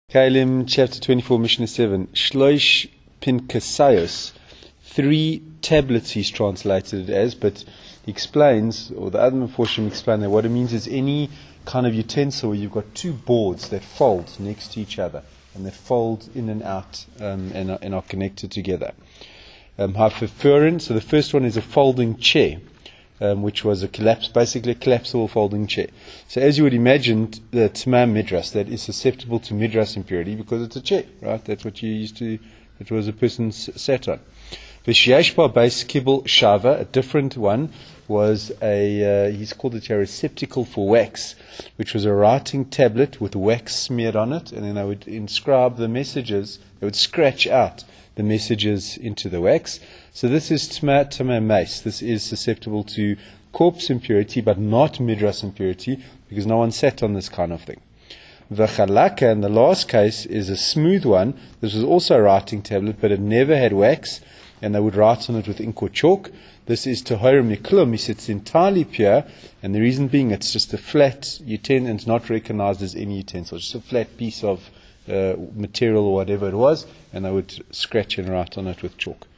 Kalim chapter 24, Mishnah 7. Shloish Pinkasayos. 3 tablets he's translated it as, but he explains, or the other Meforshim explain that what it means is any kind of utensil where you've got 2 boards that fold next to each other, and they fold in and out and are connected together. Hafafurin, so the first one is a folding chair. Which was basically a collapsible folding chair. So as you would imagine, the Tamam Midras, that is susceptible to Midras impurity because it's a chair, right? That's what you used to, it was a person sat on. V'shiyashba base kibble shava, a different one, was he's called it a receptacle for wax, which was a writing tablet with wax smeared on it, and then they would inscribe the messages, they would scratch out the messages into the wax. So this is Tamam Mace. This is susceptible to corpse impurity, but not Midras impurity, because no one sat on this kind of thing. The Chalaka, in the last case, is a smooth one. This was also a writing tablet, but it never had wax, and they would write on it with ink or chalk. This is Tahira Miklum, it's entirely pure, and the reason being it's just a flat utensil, and it's not recognized as any utensil, just a flat piece of material or whatever it was, and they would scratch and write on it with chalk.